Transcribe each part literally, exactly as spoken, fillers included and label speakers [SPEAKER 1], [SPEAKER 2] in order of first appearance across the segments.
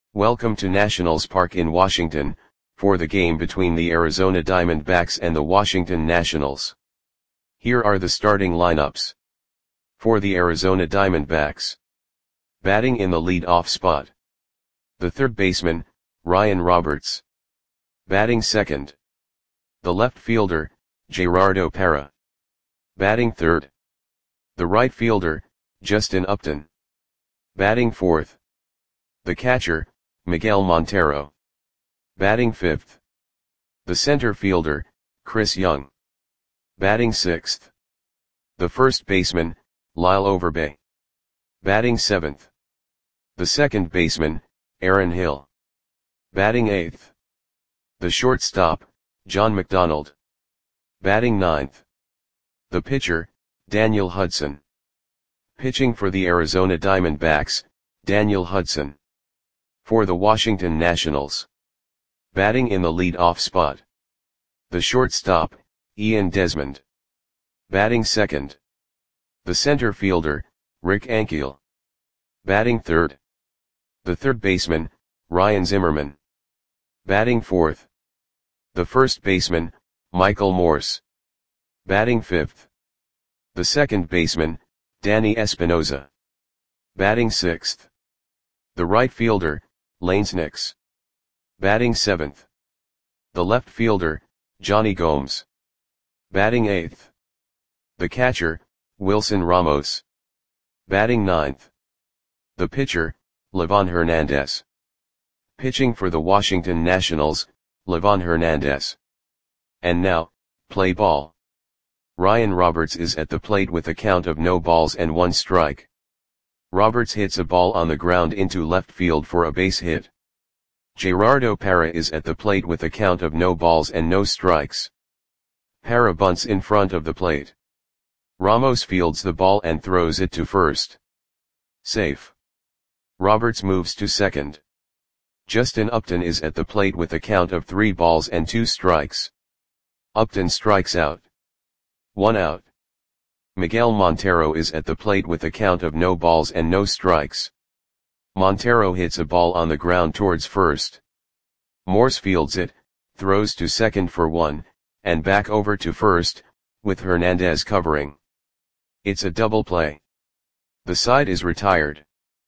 [SPEAKER 1] Welcome to Nationals Park in Washington, for the game between the Arizona Diamondbacks and the Washington Nationals. Here are the starting lineups. For the Arizona Diamondbacks. Batting in the lead-off spot. The third baseman, Ryan Roberts. Batting second. The left fielder, Gerardo Parra. Batting third. The right fielder, Justin Upton. Batting fourth. The catcher, Miguel Montero. Batting fifth. The center fielder, Chris Young. Batting sixth. The first baseman, Lyle Overbay. Batting seventh. The second baseman, Aaron Hill. Batting eighth. The shortstop, John McDonald. Batting ninth. The pitcher, Daniel Hudson. Pitching for the Arizona Diamondbacks, Daniel Hudson. For the Washington Nationals. Batting in the lead-off spot. The shortstop, Ian Desmond. Batting second. The center fielder, Rick Ankiel. Batting third. The third baseman, Ryan Zimmerman. Batting fourth. The first baseman, Michael Morse. Batting fifth. The second baseman, Danny Espinoza. Batting sixth. The right fielder, Lance Nix. Batting seventh. The left fielder, Johnny Gomes. Batting eighth. The catcher, Wilson Ramos. Batting ninth. The pitcher, Livan Hernandez. Pitching for the Washington Nationals, Livan Hernandez. And now, play ball. Ryan Roberts is at the plate with a count of no balls and one strike. Roberts hits a ball on the ground into left field for a base hit. Gerardo Parra is at the plate with a count of no balls and no strikes. Parra bunts in front of the plate. Ramos fields the ball and throws it to first. Safe. Roberts moves to second. Justin Upton is at the plate with a count of three balls and two strikes. Upton strikes out. One out. Miguel Montero is at the plate with a count of no balls and no strikes. Montero hits a ball on the ground towards first. Morse fields it, throws to second for one, and back over to first, with Hernandez covering. It's a double play. The side is retired.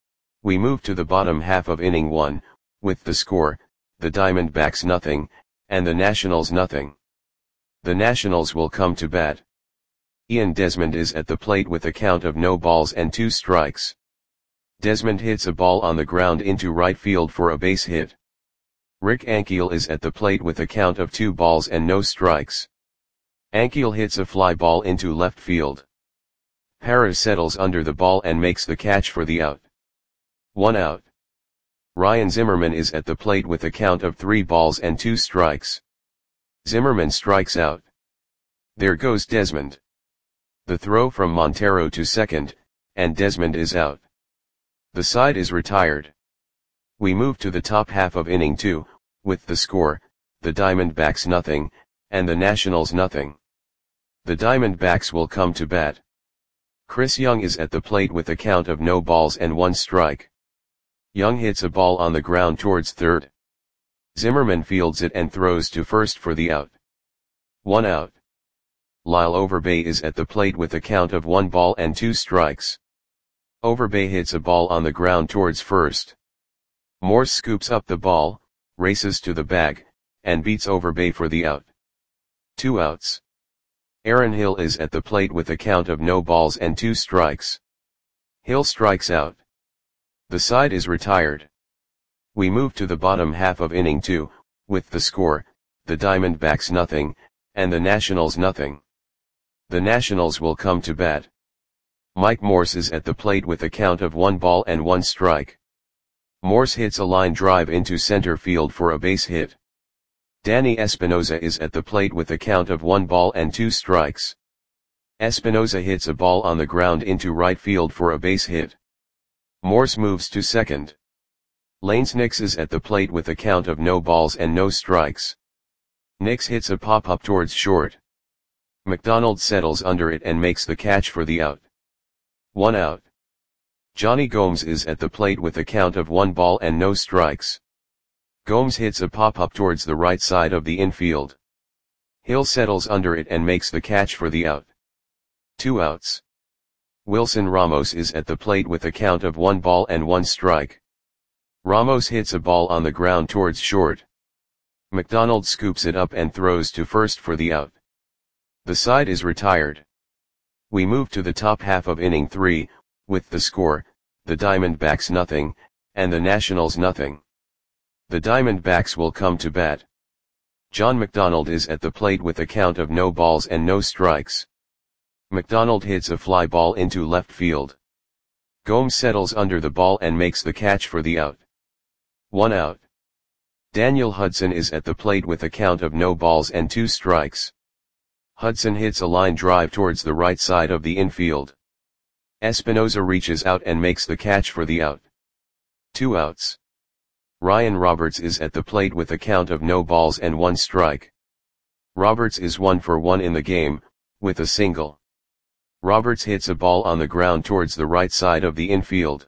[SPEAKER 1] We move to the bottom half of inning one, with the score, the Diamondbacks nothing, and the Nationals nothing. The Nationals will come to bat. Ian Desmond is at the plate with a count of no balls and two strikes. Desmond hits a ball on the ground into right field for a base hit. Rick Ankiel is at the plate with a count of two balls and no strikes. Ankiel hits a fly ball into left field. Parra settles under the ball and makes the catch for the out. One out. Ryan Zimmerman is at the plate with a count of three balls and two strikes. Zimmerman strikes out. There goes Desmond. The throw from Montero to second, and Desmond is out. The side is retired. We move to the top half of inning two, with the score, the Diamondbacks nothing, and the Nationals nothing. The Diamondbacks will come to bat. Chris Young is at the plate with a count of no balls and one strike. Young hits a ball on the ground towards third. Zimmerman fields it and throws to first for the out. One out. Lyle Overbay is at the plate with a count of one ball and two strikes. Overbay hits a ball on the ground towards first. Morse scoops up the ball, races to the bag, and beats Overbay for the out. Two outs. Aaron Hill is at the plate with a count of no balls and two strikes. Hill strikes out. The side is retired. We move to the bottom half of inning two, with the score, the Diamondbacks nothing, and the Nationals nothing. The Nationals will come to bat. Mike Morse is at the plate with a count of one ball and one strike. Morse hits a line drive into center field for a base hit. Danny Espinoza is at the plate with a count of one ball and two strikes. Espinoza hits a ball on the ground into right field for a base hit. Morse moves to second. Lance Nix is at the plate with a count of no balls and no strikes. Nix hits a pop-up towards short. McDonald settles under it and makes the catch for the out. One out. Johnny Gomes is at the plate with a count of one ball and no strikes. Gomes hits a pop-up towards the right side of the infield. Hill settles under it and makes the catch for the out. Two outs. Wilson Ramos is at the plate with a count of one ball and one strike. Ramos hits a ball on the ground towards short. McDonald scoops it up and throws to first for the out. The side is retired. We move to the top half of inning three, with the score, the Diamondbacks nothing, and the Nationals nothing. The Diamondbacks will come to bat. John McDonald is at the plate with a count of no balls and no strikes. McDonald hits a fly ball into left field. Gomes settles under the ball and makes the catch for the out. One out. Daniel Hudson is at the plate with a count of no balls and two strikes. Hudson hits a line drive towards the right side of the infield. Espinosa reaches out and makes the catch for the out. Two outs. Ryan Roberts is at the plate with a count of no balls and one strike. Roberts is one for one in the game, with a single. Roberts hits a ball on the ground towards the right side of the infield.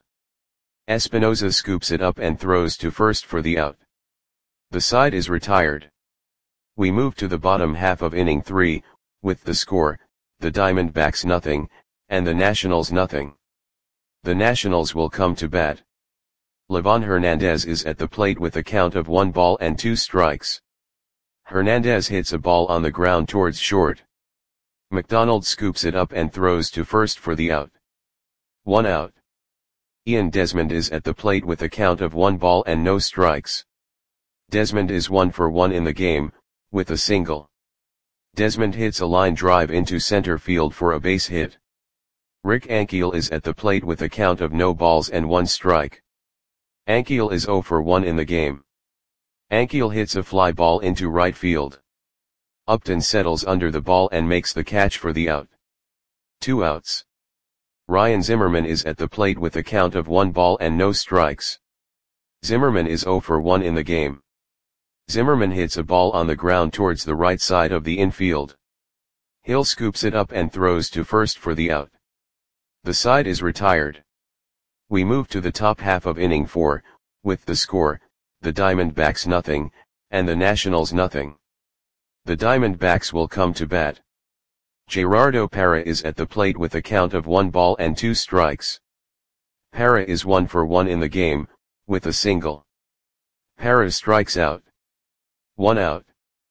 [SPEAKER 1] Espinosa scoops it up and throws to first for the out. The side is retired. We move to the bottom half of inning three, with the score, the Diamondbacks nothing, and the Nationals nothing. The Nationals will come to bat. Livan Hernandez is at the plate with a count of one ball and two strikes. Hernandez hits a ball on the ground towards short. McDonald scoops it up and throws to first for the out. One out. Ian Desmond is at the plate with a count of one ball and no strikes. Desmond is one for one in the game, with a single. Desmond hits a line drive into center field for a base hit. Rick Ankiel is at the plate with a count of no balls and one strike. Ankiel is zero for one in the game. Ankiel hits a fly ball into right field. Upton settles under the ball and makes the catch for the out. Two outs. Ryan Zimmerman is at the plate with a count of one ball and no strikes. Zimmerman is zero for one in the game. Zimmerman hits a ball on the ground towards the right side of the infield. Hill scoops it up and throws to first for the out. The side is retired. We move to the top half of inning four, with the score, the Diamondbacks nothing, and the Nationals nothing. The Diamondbacks will come to bat. Gerardo Parra is at the plate with a count of one ball and two strikes. Parra is one for one in the game, with a single. Parra strikes out. One out.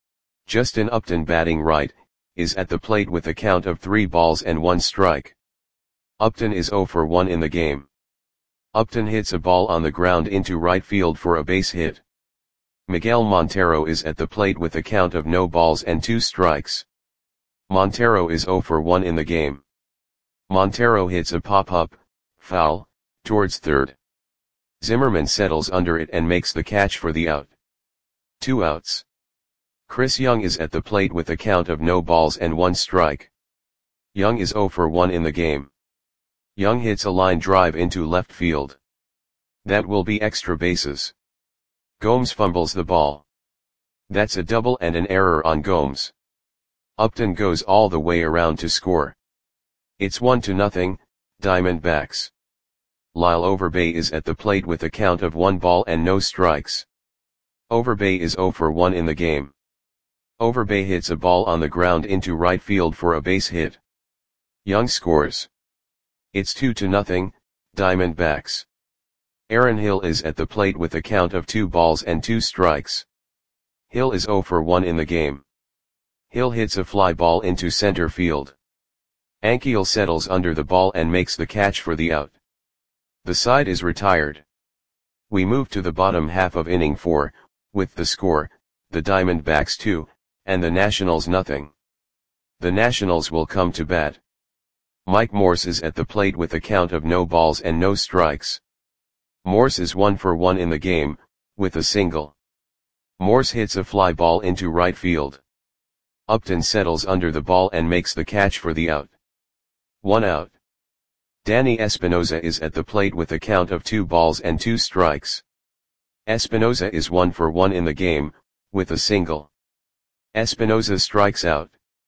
[SPEAKER 1] Justin Upton, batting right, is at the plate with a count of three balls and one strike. Upton is zero for one in the game. Upton hits a ball on the ground into right field for a base hit. Miguel Montero is at the plate with a count of no balls and two strikes. Montero is zero for one in the game. Montero hits a pop-up, foul, towards third. Zimmerman settles under it and makes the catch for the out. Two outs. Chris Young is at the plate with a count of no balls and one strike. Young is zero for one in the game. Young hits a line drive into left field. That will be extra bases. Gomes fumbles the ball. That's a double and an error on Gomes. Upton goes all the way around to score. It's one to nothing, Diamondbacks. Lyle Overbay is at the plate with a count of one ball and no strikes. Overbay is zero for one in the game. Overbay hits a ball on the ground into right field for a base hit. Young scores. It's two to nothing, Diamondbacks. Aaron Hill is at the plate with a count of two balls and two strikes. Hill is zero for one in the game. Hill hits a fly ball into center field. Ankiel settles under the ball and makes the catch for the out. The side is retired. We move to the bottom half of inning four, with the score, the Diamondbacks two, and the Nationals nothing. The Nationals will come to bat. Mike Morse is at the plate with a count of no balls and no strikes. Morse is one for one in the game, with a single. Morse hits a fly ball into right field. Upton settles under the ball and makes the catch for the out. One out. Danny Espinosa is at the plate with a count of two balls and two strikes. Espinosa is one for one in the game, with a single. Espinosa strikes out.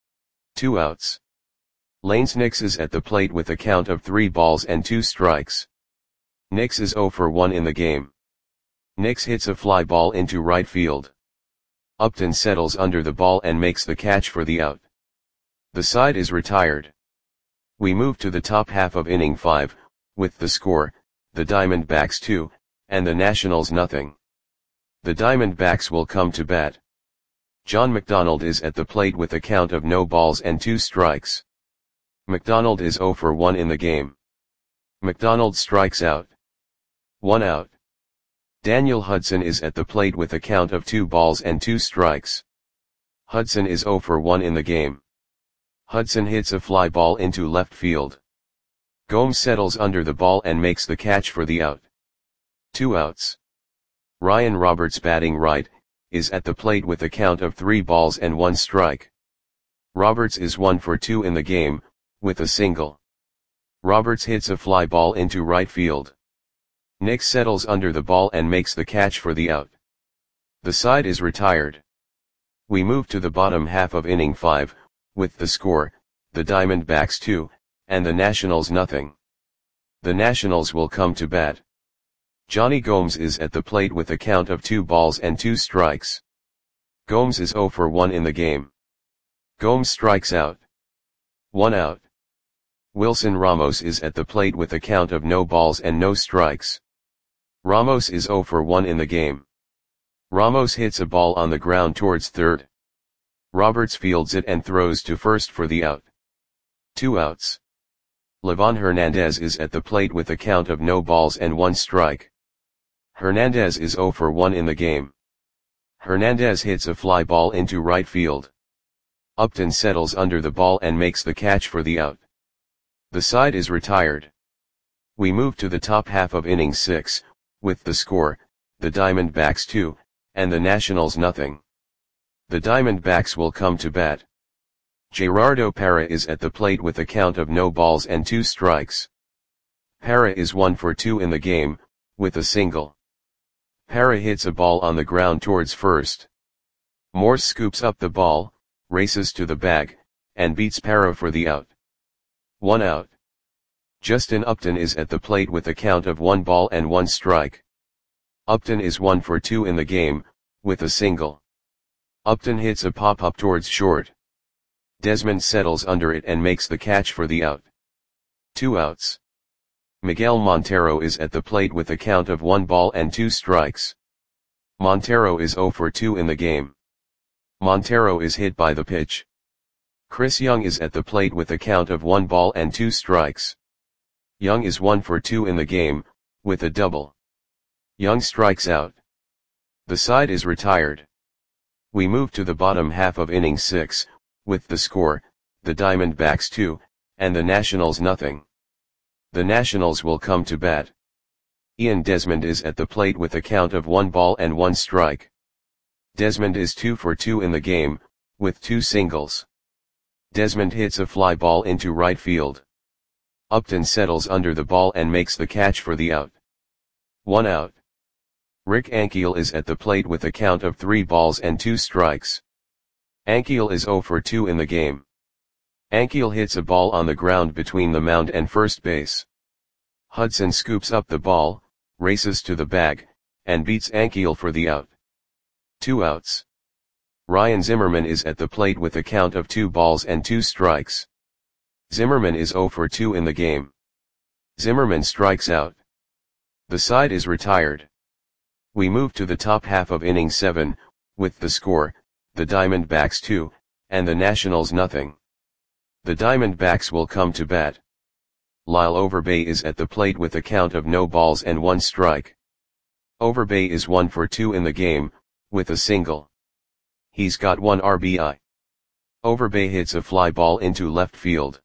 [SPEAKER 1] Two outs. Lanes Nix is at the plate with a count of three balls and two strikes. Nix is zero for one in the game. Nix hits a fly ball into right field. Upton settles under the ball and makes the catch for the out. The side is retired. We move to the top half of inning five, with the score, the Diamondbacks two, and the Nationals nothing. The Diamondbacks will come to bat. John McDonald is at the plate with a count of no balls and two strikes. McDonald is zero for one in the game. McDonald strikes out. One out. Daniel Hudson is at the plate with a count of two balls and two strikes. Hudson is zero for one in the game. Hudson hits a fly ball into left field. Gomes settles under the ball and makes the catch for the out. Two outs. Ryan Roberts, batting right, is at the plate with a count of three balls and one strike. Roberts is one for two in the game, with a single. Roberts hits a fly ball into right field. Nix settles under the ball and makes the catch for the out. The side is retired. We move to the bottom half of inning five, with the score, the Diamondbacks two, and the Nationals nothing. The Nationals will come to bat. Johnny Gomes is at the plate with a count of two balls and two strikes. Gomes is zero for one in the game. Gomes strikes out. One out. Wilson Ramos is at the plate with a count of no balls and no strikes. Ramos is zero for one in the game. Ramos hits a ball on the ground towards third. Roberts fields it and throws to first for the out. Two outs. Livan Hernandez is at the plate with a count of no balls and one strike. Hernandez is zero for one in the game. Hernandez hits a fly ball into right field. Upton settles under the ball and makes the catch for the out. The side is retired. We move to the top half of inning six, with the score, the Diamondbacks two, and the Nationals nothing. The Diamondbacks will come to bat. Gerardo Parra is at the plate with a count of no balls and two strikes. Parra is one for two in the game, with a single. Parra hits a ball on the ground towards first. Morse scoops up the ball, races to the bag, and beats Parra for the out. One out. Justin Upton is at the plate with a count of one ball and one strike. Upton is one for two in the game, with a single. Upton hits a pop-up towards short. Desmond settles under it and makes the catch for the out. Two outs. Miguel Montero is at the plate with a count of one ball and two strikes. Montero is zero for two in the game. Montero is hit by the pitch. Chris Young is at the plate with a count of one ball and two strikes. Young is one for two in the game, with a double. Young strikes out. The side is retired. We move to the bottom half of inning six, with the score, the Diamondbacks two, and the Nationals nothing. The Nationals will come to bat. Ian Desmond is at the plate with a count of one ball and one strike. Desmond is two for two in the game, with two singles. Desmond hits a fly ball into right field. Upton settles under the ball and makes the catch for the out. One out. Rick Ankiel is at the plate with a count of three balls and two strikes. Ankiel is zero for two in the game. Ankiel hits a ball on the ground between the mound and first base. Hudson scoops up the ball, races to the bag, and beats Ankiel for the out. Two outs. Ryan Zimmerman is at the plate with a count of two balls and two strikes. Zimmerman is zero for two in the game. Zimmerman strikes out. The side is retired. We move to the top half of inning seven, with the score, the Diamondbacks two, and the Nationals nothing. The Diamondbacks will come to bat. Lyle Overbay is at the plate with a count of no balls and one strike. Overbay is one for two in the game, with a single. He's got one R B I. Overbay hits a fly ball into left field.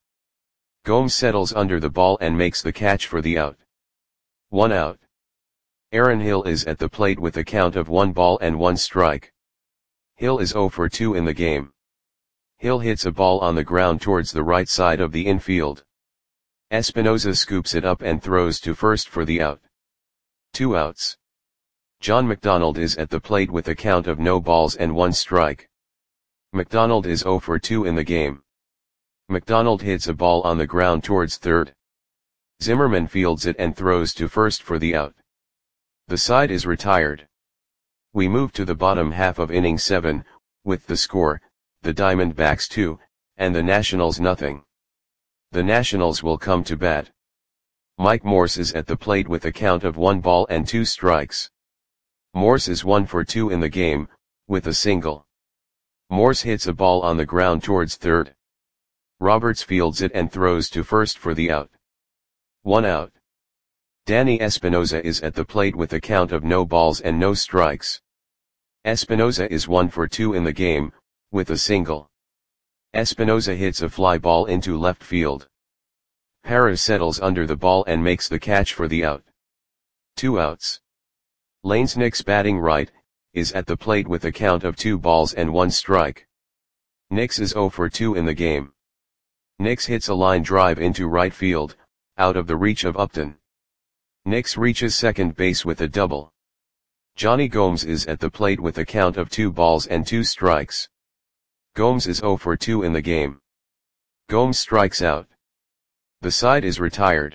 [SPEAKER 1] Gomes settles under the ball and makes the catch for the out. One out. Aaron Hill is at the plate with a count of one ball and one strike. Hill is zero for two in the game. Hill hits a ball on the ground towards the right side of the infield. Espinoza scoops it up and throws to first for the out. Two outs. John McDonald is at the plate with a count of no balls and one strike. McDonald is zero for two in the game. McDonald hits a ball on the ground towards third. Zimmerman fields it and throws to first for the out. The side is retired. We move to the bottom half of inning seven, with the score, the Diamondbacks two, and the Nationals nothing. The Nationals will come to bat. Mike Morse is at the plate with a count of one ball and two strikes. Morse is one for two in the game, with a single. Morse hits a ball on the ground towards third. Roberts fields it and throws to first for the out. One out. Danny Espinosa is at the plate with a count of no balls and no strikes. Espinosa is one for two in the game, with a single. Espinosa hits a fly ball into left field. Parra settles under the ball and makes the catch for the out. Two outs. Lanes Nix, batting right, is at the plate with a count of two balls and one strike. Nix is zero for two in the game. Nix hits a line drive into right field, out of the reach of Upton. Nix reaches second base with a double. Johnny Gomes is at the plate with a count of two balls and two strikes. Gomes is zero for two in the game. Gomes strikes out. The side is retired.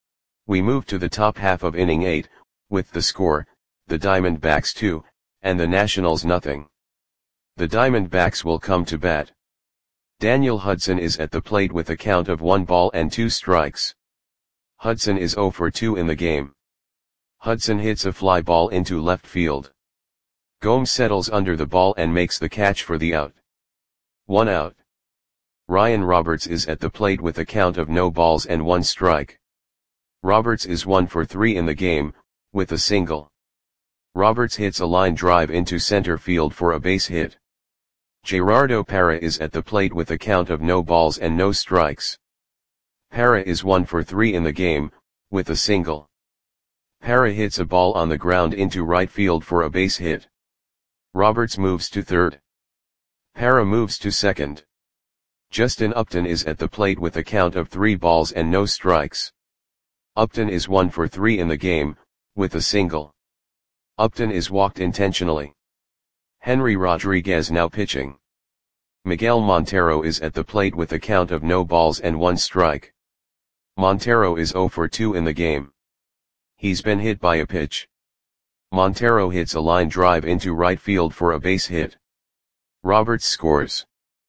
[SPEAKER 1] We move to the top half of inning eight, with the score, the Diamondbacks two, and the Nationals nothing. The Diamondbacks will come to bat. Daniel Hudson is at the plate with a count of one ball and two strikes. Hudson is zero for two in the game. Hudson hits a fly ball into left field. Gomes settles under the ball and makes the catch for the out. One out. Ryan Roberts is at the plate with a count of no balls and one strike. Roberts is one for three in the game, with a single. Roberts hits a line drive into center field for a base hit. Gerardo Parra is at the plate with a count of no balls and no strikes. Parra is one for three in the game, with a single. Parra hits a ball on the ground into right field for a base hit. Roberts moves to third. Parra moves to second. Justin Upton is at the plate with a count of three balls and no strikes. Upton is one for three in the game, with a single. Upton is walked intentionally. Henry Rodriguez now pitching. Miguel Montero is at the plate with a count of no balls and one strike. Montero is zero for two in the game. He's been hit by a pitch. Montero hits a line drive into right field for a base hit. Roberts scores.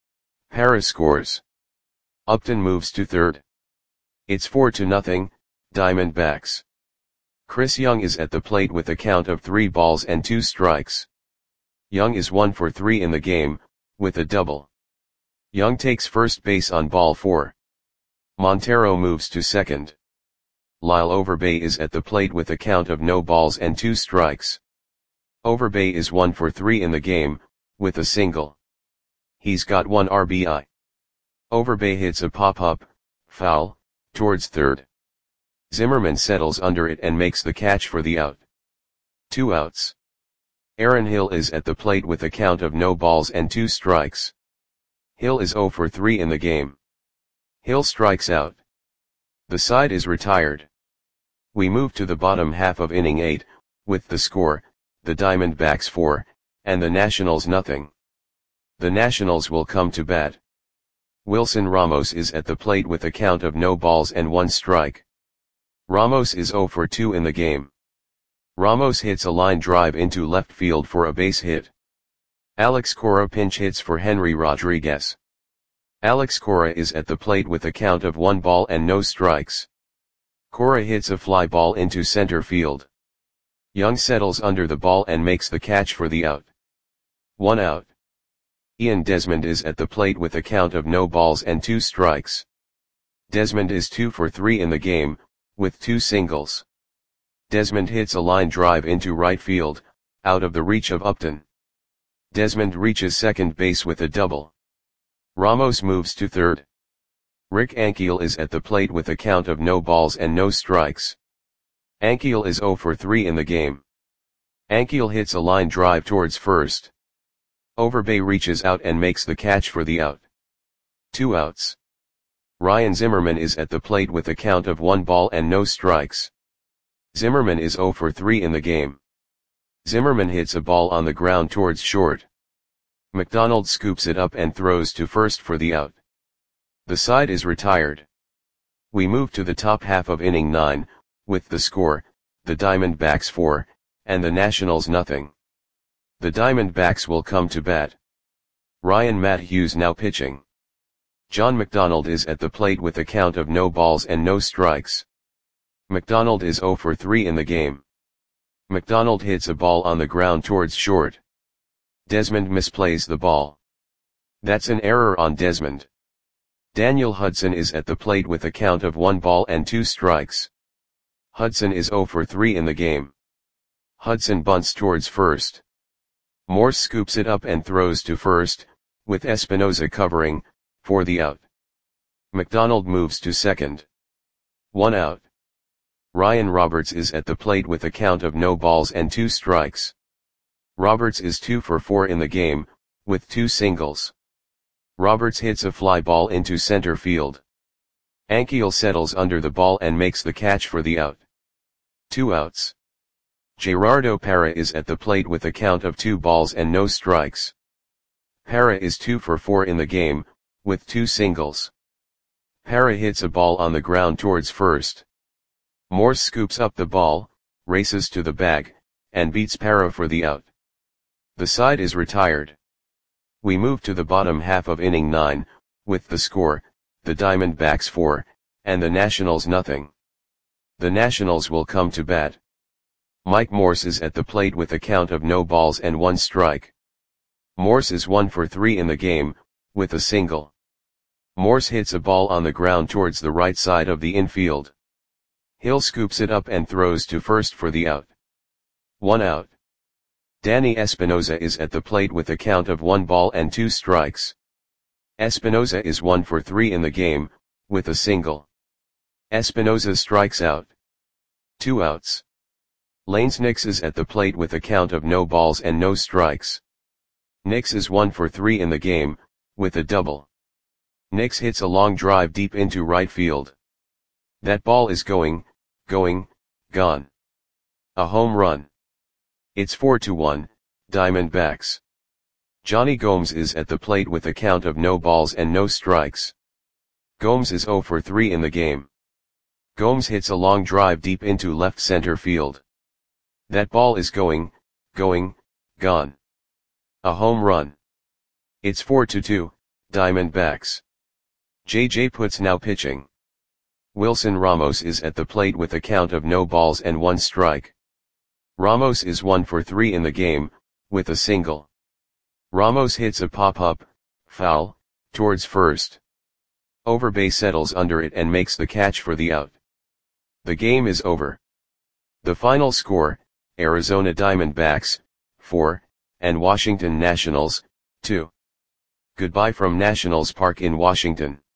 [SPEAKER 1] Parra scores. Upton moves to third. It's four to nothing, Diamondbacks. Chris Young is at the plate with a count of three balls and two strikes. Young is one for three in the game, with a double. Young takes first base on ball four. Montero moves to second. Lyle Overbay is at the plate with a count of no balls and two strikes. Overbay is one for three in the game, with a single. He's got one R B I. Overbay hits a pop-up, foul, towards third. Zimmerman settles under it and makes the catch for the out. Two outs. Aaron Hill is at the plate with a count of no balls and two strikes. Hill is zero for three in the game. Hill strikes out. The side is retired. We move to the bottom half of inning eight, with the score, the Diamondbacks four, and the Nationals nothing. The Nationals will come to bat. Wilson Ramos is at the plate with a count of no balls and one strike. Ramos is zero for two in the game. Ramos hits a line drive into left field for a base hit. Alex Cora pinch hits for Henry Rodriguez. Alex Cora is at the plate with a count of one ball and no strikes. Cora hits a fly ball into center field. Young settles under the ball and makes the catch for the out. One out. Ian Desmond is at the plate with a count of no balls and two strikes. Desmond is two for three in the game, with two singles. Desmond hits a line drive into right field, out of the reach of Upton. Desmond reaches second base with a double. Ramos moves to third. Rick Ankiel is at the plate with a count of no balls and no strikes. Ankiel is zero for three in the game. Ankiel hits a line drive towards first. Overbay reaches out and makes the catch for the out. Two outs. Ryan Zimmerman is at the plate with a count of one ball and no strikes. Zimmerman is zero for three in the game. Zimmerman hits a ball on the ground towards short. McDonald scoops it up and throws to first for the out. The side is retired. We move to the top half of inning nine, with the score, the Diamondbacks four, and the Nationals nothing. The Diamondbacks will come to bat. Ryan Mathews now pitching. John McDonald is at the plate with a count of no balls and no strikes. McDonald is oh for three in the game. McDonald hits a ball on the ground towards short. Desmond misplays the ball. That's an error on Desmond. Daniel Hudson is at the plate with a count of one ball and two strikes. Hudson is oh for three in the game. Hudson bunts towards first. Morse scoops it up and throws to first, with Espinosa covering, for the out. McDonald moves to second. One out. Ryan Roberts is at the plate with a count of no balls and two strikes. Roberts is two for four in the game, with two singles. Roberts hits a fly ball into center field. Ankiel settles under the ball and makes the catch for the out. Two outs. Gerardo Parra is at the plate with a count of two balls and no strikes. Parra is two for four in the game, with two singles. Parra hits a ball on the ground towards first. Morse scoops up the ball, races to the bag, and beats Parra for the out. The side is retired. We move to the bottom half of inning nine, with the score, the Diamondbacks four, and the Nationals nothing. The Nationals will come to bat. Mike Morse is at the plate with a count of no balls and one strike. Morse is one for three in the game, with a single. Morse hits a ball on the ground towards the right side of the infield. Hill scoops it up and throws to first for the out. One out. Danny Espinosa is at the plate with a count of one ball and two strikes. Espinosa is one for three in the game, with a single. Espinosa strikes out. Two outs. Lanes Nix is at the plate with a count of no balls and no strikes. Nix is one for three in the game, with a double. Nix hits a long drive deep into right field. That ball is going, going, gone. A home run. It's four to one, Diamondbacks. Johnny Gomes is at the plate with a count of no balls and no strikes. Gomes is oh for three in the game. Gomes hits a long drive deep into left center field. That ball is going, going, gone. A home run. It's four to two, Diamondbacks. J J Putz now pitching. Wilson Ramos is at the plate with a count of no balls and one strike. Ramos is one for three in the game, with a single. Ramos hits a pop-up, foul, towards first. Overbay settles under it and makes the catch for the out. The game is over. The final score, Arizona Diamondbacks, four, and Washington Nationals, two. Goodbye from Nationals Park in Washington.